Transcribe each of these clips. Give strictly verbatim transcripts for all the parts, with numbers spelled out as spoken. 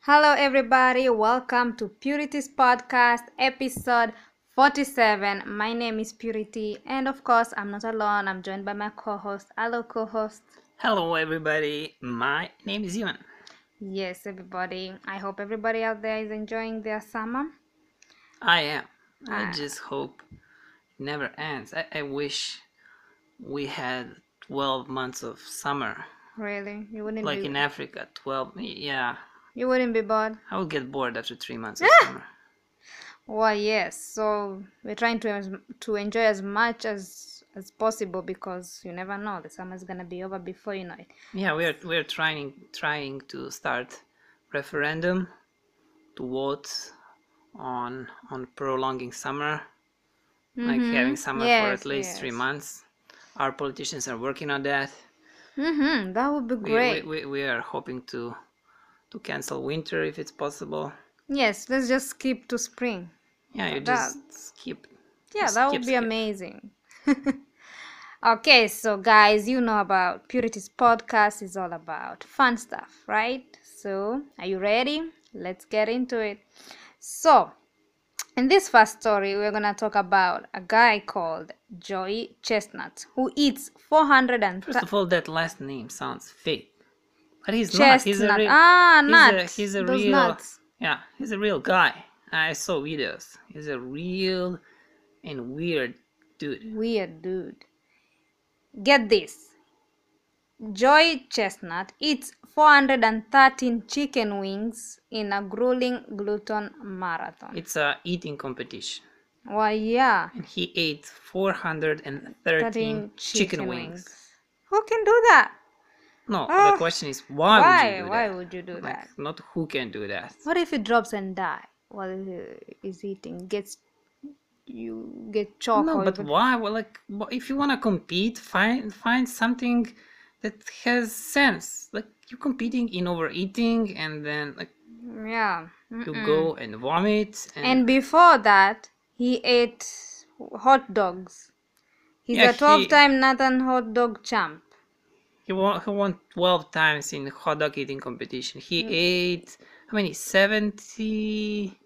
Hello, everybody. Welcome to Purity's podcast, episode forty-seven. My name is Purity, and of course, I'm not alone. I'm joined by my co host. Hello, co host. Hello, everybody. My name is Ivan. Yes, everybody. I hope everybody out there is enjoying their summer. I am. I Uh, just hope it never ends. I, I wish we had twelve months of summer, really, you wouldn't like be in Africa. twelve, yeah. you wouldn't be bored. I would get bored after three months of summer. Why, yes. So we're trying to as- to enjoy as much as as possible because you never know, the summer's gonna be over before you know it. Yeah, we're we're trying trying to start referendum to vote on on prolonging summer, like having summer for Yes, at least three yes. months. Our politicians are working on that. Mm-hmm. That would be We, great. we, we, we are hoping to to cancel winter if it's possible. Yes, let's just skip to spring. Yeah, you That- just skip. Yeah, just that skip, would be skip. amazing. Okay, so guys, you know about Purity's podcast is all about fun stuff, right? So, are you ready? Let's get into it. So, in this first story, we're gonna talk about a guy called Joey Chestnut who eats four hundred and First of all, that last name sounds fake, but he's not. He's a chestnut. real. Ah, he's nuts. A, he's a Those real. nuts. Yeah, he's a real guy. I saw videos. He's a real and weird dude. Weird dude. Get this. Joy Chestnut eats four hundred thirteen chicken wings in a grueling glutton marathon. It's a eating competition, Why, yeah. and he ate four hundred thirteen thirteen chicken, wings. Who can do that? No, Ah, the question is why, Why? would you do Why that? would you do Like, that? not who can do that. What if he drops and die while he is eating? Gets you get choked No, or but even- why? Well, like, wh- if you wanna compete, find find something that has sense. Like you're competing in overeating, and then like yeah. you Mm-mm. go and vomit. And, And before that, he ate hot dogs. He's Yeah, a he- twelve-time Nathan hot dog champ. he won he won twelve times in hot dog eating competition. He Mm. ate how many? Seventy.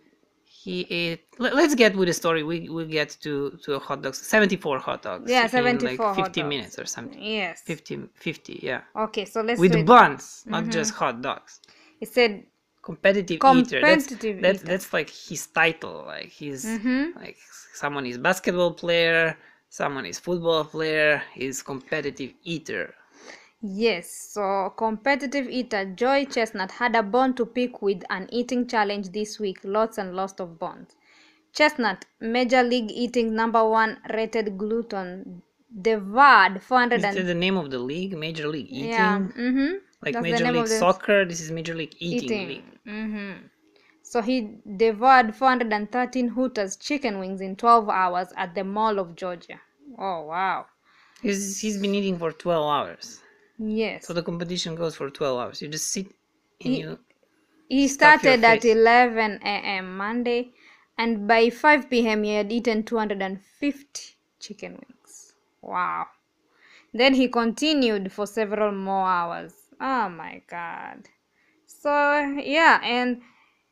He ate. Let, let's get with the story. We we get to to hot dogs. Seventy-four hot dogs. Yeah, in seventy-four like hot fifty dogs. minutes or something. Yes. fifty, fifty, yeah. Okay, so let's With do it. buns, not Mhm. just hot dogs. It said Competitive, eater. That's competitive that's, eater. that's like his title. Like he's Mhm. like someone is basketball player, someone is football player. He's competitive eater. Yes, so competitive eater Joy Chestnut had a bone to pick with an eating challenge this week. Lots and lots of bones. Chestnut, Major League Eating number one rated glutton, devoured four hundred Is that and the name of the league? Major League Eating. yeah, mm-hmm. Like That's the Major name League of the Soccer. This is Major League Eating, eating. League. Mm-hmm. So he devoured four hundred thirteen Hooters chicken wings in twelve hours at the Mall of Georgia. Oh wow! He's he's been eating for twelve hours. Yes. So the competition goes for twelve hours. You just sit and He- you. He Stuff your started at face. eleven a.m. Monday, and by five p.m. he had eaten two hundred fifty chicken wings. Wow. Then he continued for several more hours. Oh my God. So, yeah, and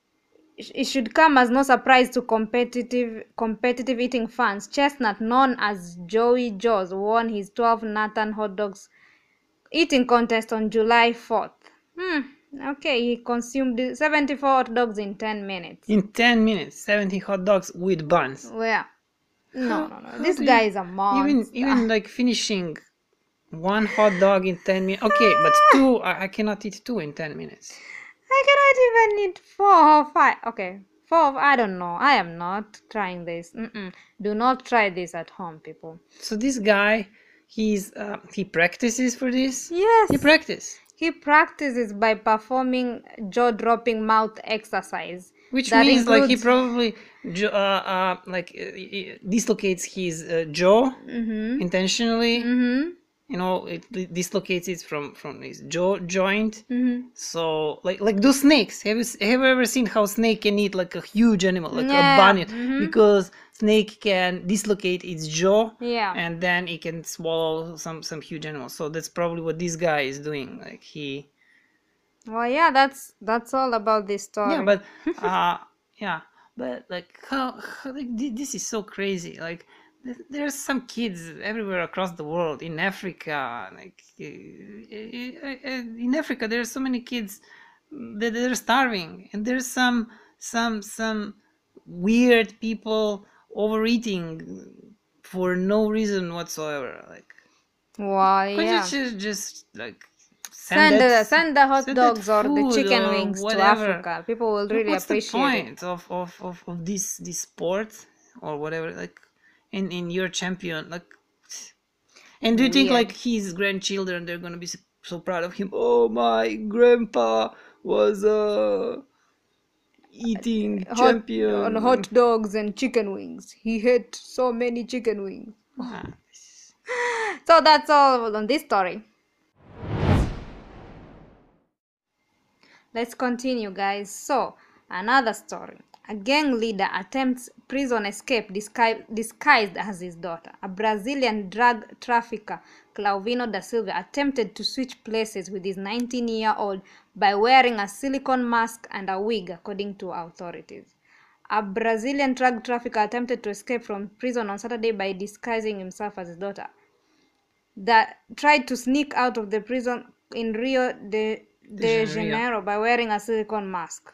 it should come as no surprise to competitive competitive eating fans. Chestnut, known as Joey Jaws, won his twelve Nathan hot dogs eating contest on July fourth. Hmm. Okay, he consumed seventy-four hot dogs in ten minutes. In ten minutes, seventy hot dogs with buns. Well, no, How- no, no. how This do guy you- is a monster. Even even like finishing one hot dog in ten minutes. Okay, but two, I, I cannot eat two in ten minutes. I cannot even eat four or five. Okay, four. I don't know. I am not trying this. Mm-mm. Do not try this at home, people. So this guy, he's uh, he practices for this. Yes. He practice, He practices by performing jaw-dropping mouth exercise. which That means like he includes- probably jo- uh, uh, like uh, uh, dislocates his uh, jaw Mm-hmm. intentionally. Mm-hmm. You know, it di- dislocates it from from his jaw joint. Mm-hmm. So like like those snakes. Have you s- have you ever seen how snake can eat like a huge animal, like Yeah, a bunny? mhm. Because snake can dislocate its jaw, Yeah. and then it can swallow some some huge animal. So that's probably what this guy is doing. Like he Well, yeah, that's that's all about this story. Yeah, but uh, yeah, but like how, how like thi- this is so crazy. Like th- there's some kids everywhere across the world in Africa. Like uh, uh, uh, in Africa, there's so many kids that they're starving, and there's some some some weird people overeating for no reason whatsoever. Like, Well, could you yeah. just just like send Send that the send the hot send that dogs or the food chicken or wings to whatever? Africa. People will What- really What's the appreciate it. point of, of, of, of this this sport or whatever? Like, in in your champion, like, and do you think Weird. like his grandchildren they're gonna be so, so proud of him? Oh, my grandpa was uh eating Hot on champion. hot dogs and chicken wings. He ate so many chicken wings. Ah, So that's all on this story. Let's continue, guys. So, another story. A gang leader attempts prison escape disguised, disguised as his daughter. A Brazilian drug trafficker, Clauvino da Silva, attempted to switch places with his nineteen-year-old by wearing a silicone mask and a wig, according to authorities. A Brazilian drug trafficker attempted to escape from prison on Saturday by disguising himself as his daughter. That tried to sneak out of the prison in Rio de, de Janeiro by wearing a silicone mask,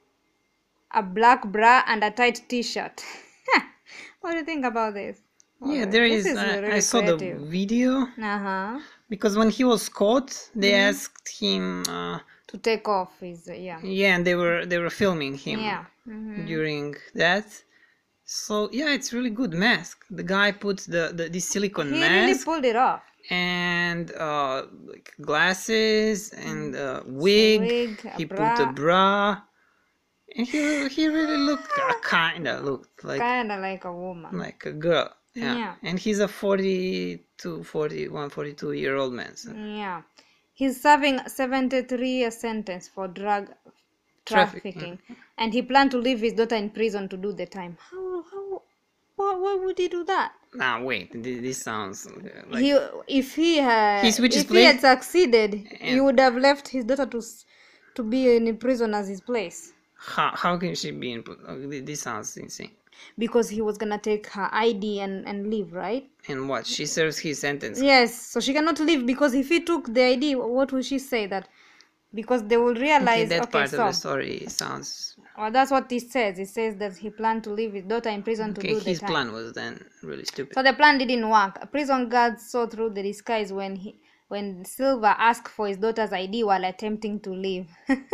a black bra, and a tight t-shirt. What do you think about this? yeah, Okay, there this is. is I, really I saw creative. the video Uh-huh. because when he was caught, they Mhm. asked him. Uh, To take off his, uh, yeah. yeah, and they were they were filming him Yeah. Mhm. during that. So yeah, it's really good mask. The guy put the, the this silicone He really mask pulled it off. and uh, like glasses and uh, wig. Wig, a He put a bra. bra, and he he really looked uh, kind of looked like Kind of like a woman. like a girl. Yeah. Yeah. And he's a forty-two, forty-one, forty-two year old man. So. Yeah. He's serving a seventy-three year sentence for drug Trafficking. trafficking, and he planned to leave his daughter in prison to do the time. How, how, why, why would he do that? Nah, wait. This, this sounds uh, like He, if he had, He switches if he had place- succeeded, he and- would have left his daughter to, s- to be in prison as his place, how how can she be in? uh, This sounds insane. because he was gonna take her I D and and leave, right? And what? She serves his sentence. Yes, so she cannot leave, because if he took the I D, what will she say? That because they will Okay, realize, that okay, part so of the story sounds. well, that's what it says. It says that he planned to leave his daughter in prison to Okay, do the his time. plan was then really stupid. So the plan didn't work. Prison guards saw through the disguise when he when Silva asked for his daughter's I D while attempting to leave.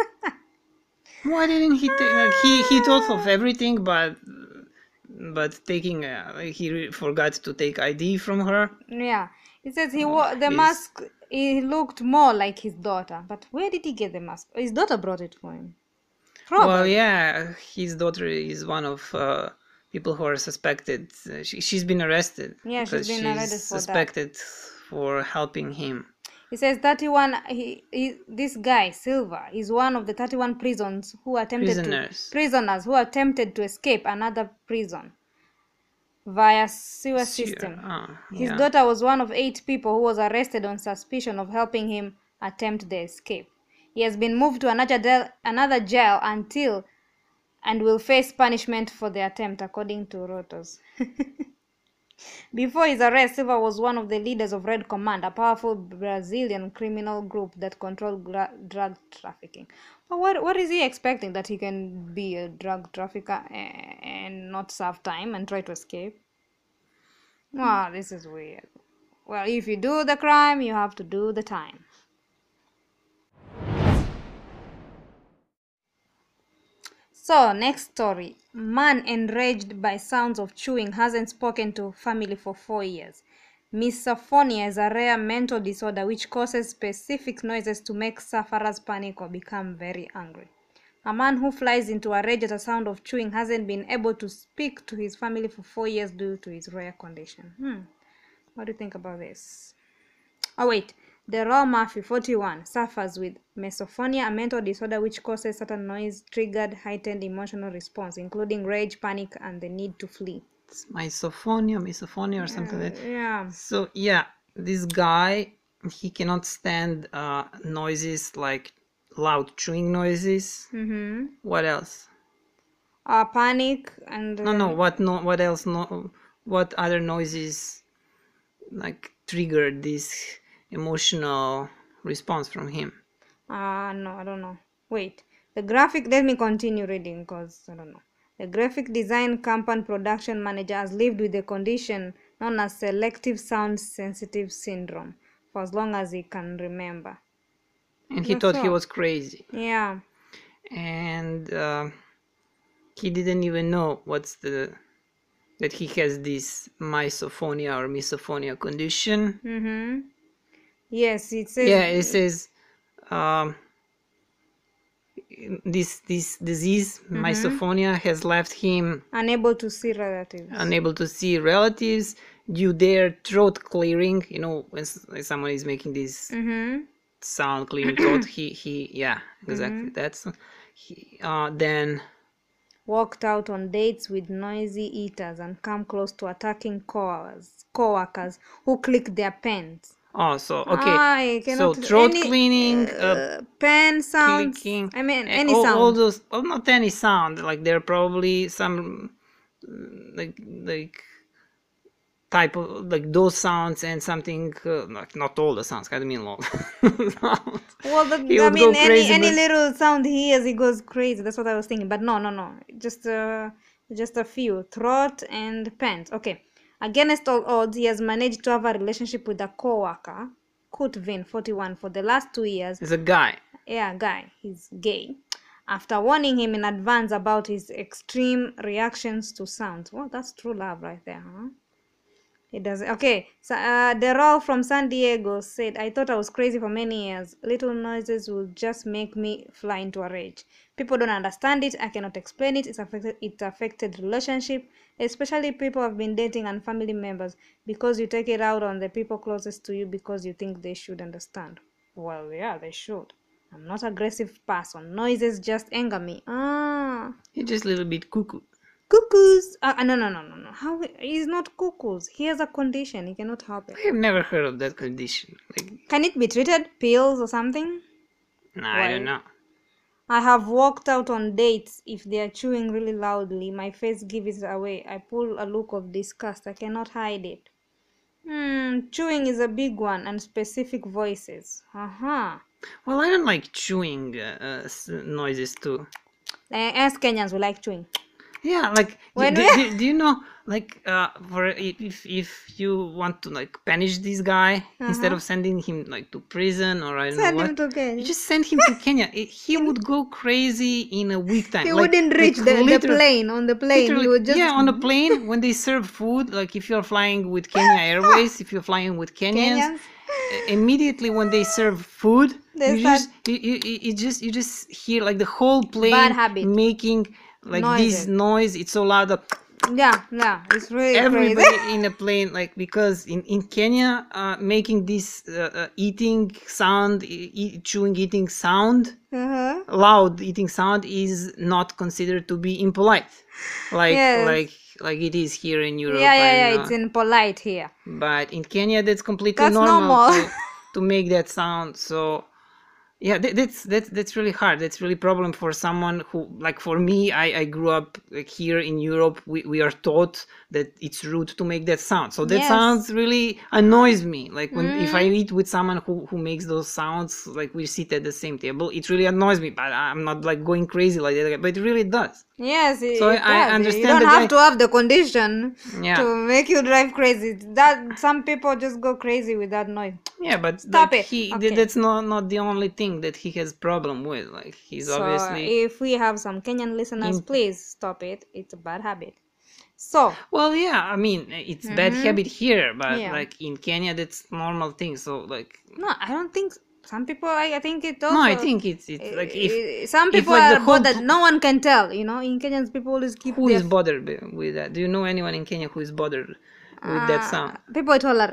Why didn't he take? Like, he he thought of everything, but but taking uh, he re- forgot to take I D from her. Yeah, it says he wore the he's- mask. He looked more like his daughter, but where did he get the mask? His daughter brought it for him. Probably. Well, yeah, his daughter is one of uh, people who are suspected. Uh, she she's been arrested. Yeah, she's because been arrested for that. suspected for helping him. He says thirty-one. He, he this guy Silva is one of the thirty-one prisons who attempted Prisoners. to prisoners who attempted to escape another prison via sewer Sewer, system. ah, His yeah. daughter was one of eight people who was arrested on suspicion of helping him attempt the escape. He has been moved to another jail, another jail until and will face punishment for the attempt, according to Reuters. Before his arrest, Silva was one of the leaders of Red Command, a powerful Brazilian criminal group that controlled gra- drug trafficking. But what, what is he expecting? That he can be a drug trafficker and not serve time and try to escape? Wow, this is weird. Well, if you do the crime, you have to do the time. So, next story. Man enraged by sounds of chewing hasn't spoken to family for four years. Misophonia is a rare mental disorder which causes specific noises to make sufferers panic or become very angry. A man who flies into a rage at a sound of chewing hasn't been able to speak to his family for four years due to his rare condition. Hmm. What do you think about this? Oh, wait. Daryl Murphy, forty-one, suffers with misophonia, a mental disorder which causes certain noise-triggered heightened emotional response, including rage, panic, and the need to flee. It's misophonia, misophonia, or something like that. Yeah. So yeah, this guy he cannot stand uh, noises like loud chewing noises. Mm-hmm. What else? Uh, panic and No, uh, no. What no? What else? No. What other noises like triggered this emotional response from him? Uh, no, I don't know. Wait. The graphic, let me continue reading because I don't know. The graphic design company production manager has lived with the condition known as selective sound sensitive syndrome for as long as he can remember. And he That's thought he all. was crazy. Yeah. And uh, he didn't even know what's the that he has this misophonia or misophonia condition. Mm-hmm. Yes, it says. Yeah, it says um, this this disease, Mhm. misophonia, has left him Unable to see relatives. unable to see relatives due their throat clearing. You know, when s- when someone is making this Mm-hmm. sound clearing throat, he he yeah, exactly. That's he. Uh, then Walked out on dates with noisy eaters and come close to attacking co-workers, co-workers who click their pens. oh, so okay, I so cannot throat any cleaning, uh, uh, pen sounds. clicking, I mean, eh, any all, sound. all those, well, not any sound. Like there are probably some mm, like like type of like those sounds and something uh, like not all the sounds. I don't mean all. sounds. Well, the, He I would mean, go any crazy, any but- little sound he hears, he goes crazy. That's what I was thinking. But no, no, no. Just uh, just a few throat and pens. Okay. Against all odds, he has managed to have a relationship with a co-worker, Kutvin, forty-one, for the last two years. It's a guy. Yeah, guy. He's gay. After warning him in advance about his extreme reactions to sounds. Well, that's true love right there, huh? It does. Okay, so uh, Daryl from San Diego said, I thought I was crazy for many years. Little noises will just make me fly into a rage. People don't understand it. I cannot explain it. It's affected, it affected relationship, especially people I've been dating and family members, because you take it out on the people closest to you because you think they should understand. Well, yeah, they should. I'm not aggressive person. Noises just anger me. Ah. He's just a little bit cuckoo. Cuckoos. Uh, no, no, no, no, no. How? He's not cuckoos. He has a condition. He cannot help it. I have never heard of that condition. Like, Can it be treated? Pills or something? nah, I don't know. I have walked out on dates. If they are chewing really loudly, my face gives it away. I pull a look of disgust. I cannot hide it. Hmm, chewing is a big one, and specific voices. Uh-huh. Well, I don't like chewing uh, uh, s- noises too. Uh, as Kenyans, we like chewing. Yeah, like do, When do, we- do, do you know like uh for if if you want to like punish this guy instead Uh-huh. of sending him like to prison or I don't Send know him what, to Kenya. you just send him to Kenya. It- He would go crazy in a week time. He Like- wouldn't like reach the, the liter- plane. On the plane, he literally- would just... yeah, on the plane when they serve food, like if you're flying with Kenya Airways, if you're flying with Kenyans, Kenyans. i- immediately when they serve food, They you start- just you, you, you you just you just hear like the whole plane Bad habit. making like Noises. this noise. It's so loud that Yeah, yeah, it's really everybody crazy. in a plane, like because in in Kenya, uh, making this uh, uh, eating sound, e- e- chewing eating sound, Uh-huh. loud eating sound is not considered to be impolite, like Yes. like like it is here in Europe. Yeah, yeah, I yeah, know. it's impolite here. But in Kenya, that's completely That's normal, normal. To, to make that sound. So yeah, that, that's that's that's really hard. That's really problem for someone who, like for me, I, I grew up like here in Europe. We, we are taught that it's rude to make that sound. So that Yes. sounds really annoys me. Like when if I eat with someone who, who makes those sounds, like we sit at the same table, it really annoys me. But I'm not like going crazy like that. But it really does. Yes, it, So it I does. understand You don't the have guy- to have the condition Yeah. to make you drive crazy. That some people just go crazy with that noise. Yeah, but Stop like, it. he th- Okay. that's not not the only thing that he has problem with. Like he's So obviously if we have some Kenyan listeners, In- please stop it. It's a bad habit. So well, yeah. I mean, it's bad habit here, but Mm-hmm. Yeah. like in Kenya, that's normal thing. So like, no, I don't think some people. I, I think it also. no, I think it's it's like if Eh, some if, people like, the are whole bothered. p- No one can tell. You know, in Kenyans, people always keep who their is bothered b- with that? Do you know anyone in Kenya who is bothered with that sound? Uh, people tolerate.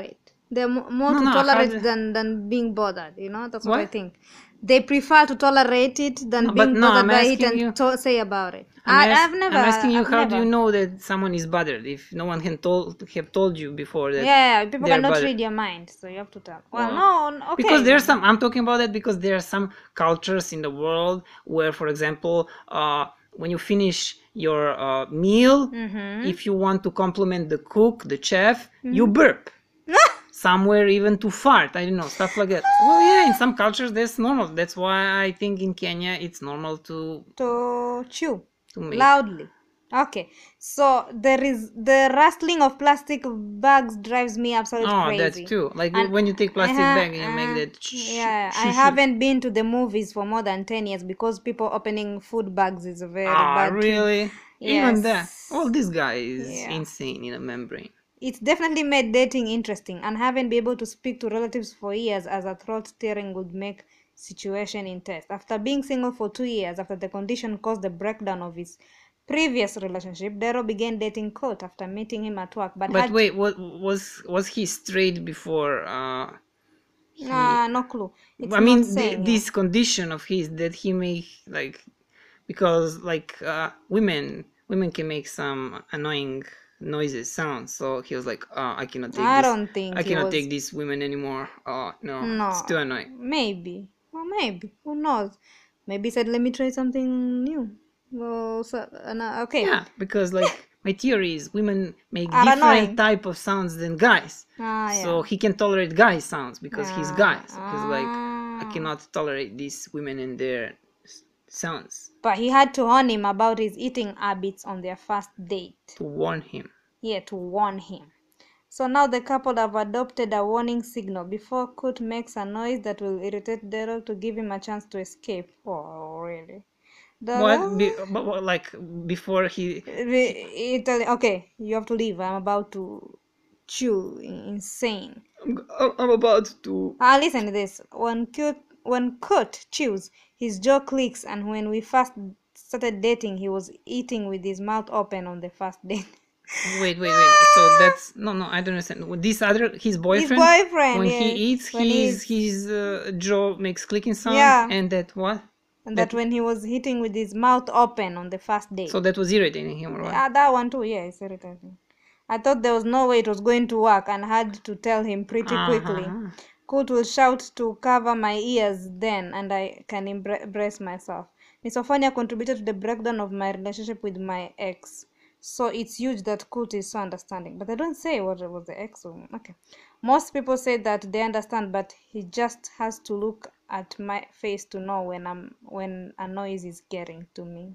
They're mo- more No, to no, how tolerate do- than than being bothered. You know, that's what, I What? think. They prefer to tolerate it than No, but being no, bothered I'm by it asking and you. to- say about it. I'm, I, ask, I've never. I'm asking you, I've how never. do you know that someone is bothered if no one can told have told you before that? Yeah, people they're cannot bothered? read your mind, so you have to tell. Well, Well, no, n- okay. Because there's some. I'm talking about that because there are some cultures in the world where, for example, uh, when you finish your uh, meal, Mm-hmm. if you want to compliment the cook, the chef, you burp. Somewhere even to fart. I don't know, stuff like that. Well, yeah, in some cultures that's normal. That's why I think in Kenya it's normal to To chew to make. loudly. Okay, so there is the rustling of plastic bags drives me absolutely Oh, crazy. that's too. Like And when you take plastic uh-huh, bag and you make uh, that. sh- yeah, sh- I sh- haven't been to the movies for more than ten years because people opening food bags is a very Ah, bad trip. really? Even that. Yes. Well, this guy is Yeah. insane in a membrane. It's definitely made dating interesting, and haven't been able to speak to relatives for years as a throat tearing would make situation intense. After being single for two years, after the condition caused the breakdown of his previous relationship, Dero began dating Kurt after meeting him at work, but, But had wait, what was was he straight before? Uh, he, ah no clue. It's I mean, not th- saying this here. condition of his that he make like because like uh, women women can make some annoying noises, sounds. So he was like, oh, I cannot take I this. don't think I he cannot was. take these women anymore. Oh no, No, it's too annoying. maybe. Well, maybe. Who knows? Maybe he said, "Let me try something new." Well, so, uh, no, okay. Yeah, because like my theory is women make Are different annoying. type of sounds than guys. Ah, yeah. So he can tolerate guy sounds because he's guy. Ah, So he's like, I ah. cannot tolerate these women and their s- sounds But he had to warn him about his eating habits on their first date. to warn him. Yeah, to warn him. So now the couple have adopted a warning signal. Before Kurt makes a noise that will irritate Daryl to give him a chance to escape. Oh, really? What? Be, Daryl? but, what, like before he, Re- Italy. Okay, you have to leave. I'm about to chew. Insane. I'm, I'm about to. Ah, listen to this. When Kurt, when Kurt chews, his jaw clicks, and when we first started dating, he was eating with his mouth open on the first date. Wait, wait, wait. So that's no, no. I don't understand. This other, his boyfriend. His boyfriend, When yes. he eats, When he his his uh, jaw makes clicking sound. Yeah. And that what? And that That- when he was eating with his mouth open on the first date. So that was irritating him, or what? Ah, that one too, yeah, it's irritating. I thought there was no way it was going to work and had to tell him pretty quickly. Uh-huh. Kurt will shout to cover my ears then, and I can embra- embrace myself. Misophonia contributed to the breakdown of my relationship with my ex. So it's huge that Kurt is so understanding. But I don't say what was the ex. Or, okay. Most people say that they understand, but he just has to look at my face to know when I'm when a noise is getting to me.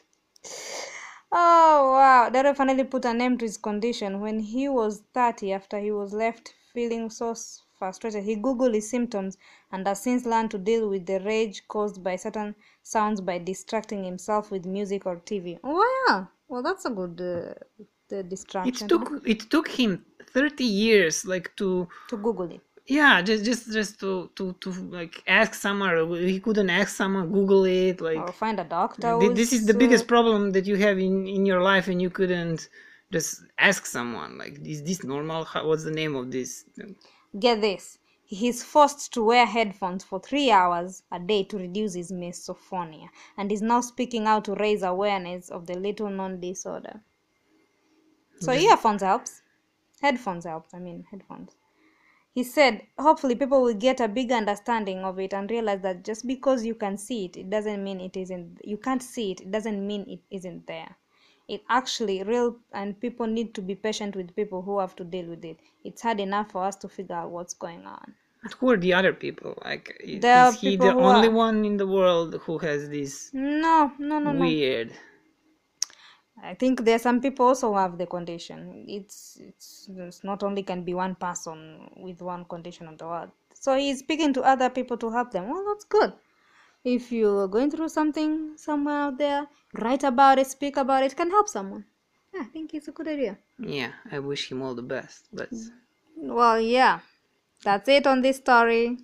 Oh wow, Daryl finally put a name to his condition. When he was thirty, after he was left feeling so s- frustrated, he googled his symptoms and has since learned to deal with the rage caused by certain sounds by distracting himself with music or T V. Oh yeah, well that's a good uh, the It distraction. took it took him thirty years, like to To Google it. yeah, just just just to to to like ask someone. Or he couldn't ask someone, Google it. Like Or find a doctor. thi- this who's, is the uh, biggest problem that you have in in your life, and you couldn't just ask someone. Like, is this normal? How, what's the name of this? Get this. He is forced to wear headphones for three hours a day to reduce his misophonia, and is now speaking out to raise awareness of the little known disorder. So Just- earphones helps. Headphones helps, I mean headphones. He said, hopefully people will get a bigger understanding of it and realize that just because you can see it, it doesn't mean it isn't you can't see it, it doesn't mean it isn't there. It actually real, and people need to be patient with people who have to deal with it. It's hard enough for us to figure out what's going on. But who are the other people? Like, i- There are is he people the who only are- one in the world who has this No, no, no, no. weird? I think there are some people also who have the condition. It's, it's it's not only can be one person with one condition on the world. So he's speaking to other people to help them. Well, that's good. If you're going through something somewhere out there, write about it, speak about it, can help someone. Yeah, I think it's a good idea. Yeah, I wish him all the best. But Well, yeah, that's it on this story.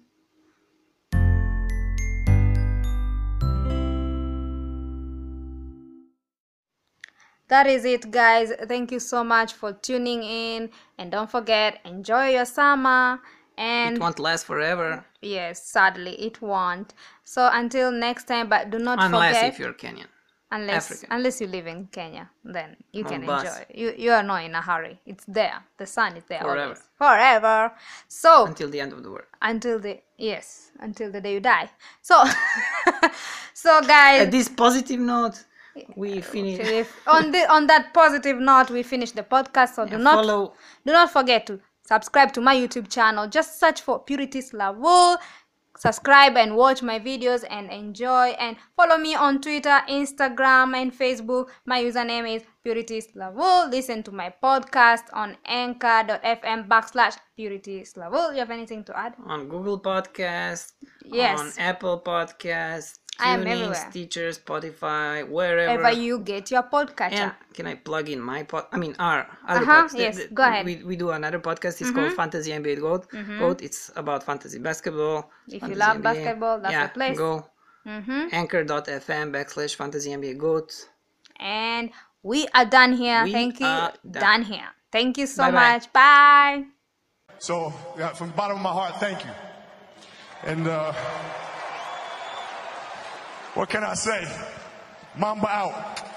that is it, guys. Thank you so much for tuning in, and don't forget, enjoy your summer. And it won't last forever. Yes, sadly it won't. So until next time, but do not unless forget, if you're Kenyan. unless African. unless you live in Kenya, then you can Mombasa. enjoy. You you are not in a hurry. It's there. The sun is there Forever. always. Forever. So Until the end of the world. until the yes, until the day you die. So so guys, At this positive note, we finish. if on the on that positive note, we finish the podcast. So do not follow. do not forget to subscribe to my YouTube channel. Just search for Purities Lavul. Subscribe and watch my videos and enjoy, and follow me on Twitter, Instagram, and Facebook. My username is Purities Lavul. Listen to my podcast on anchor.fm backslash Purities Lavul. You have anything to add? On Google Podcast, Yes. on Apple Podcast, I am TuneIn, everywhere. Stitcher, Spotify, wherever. Wherever you get your podcatcher. And can I plug in my pod? I mean, our other Uh-huh, podcast. yes, The- the- go ahead. We, we do another podcast. It's called Fantasy N B A Goat. Goat. It's about fantasy basketball. If you fantasy love N B A. basketball, that's yeah, the place. Go Mm-hmm. anchor.fm backslash fantasy N B A Goat. And we are done here. We Thank you. are done. Done here. Thank you so Bye-bye. much. Bye. So, yeah, from the bottom of my heart, thank you. And uh, what can I say? Mamba out.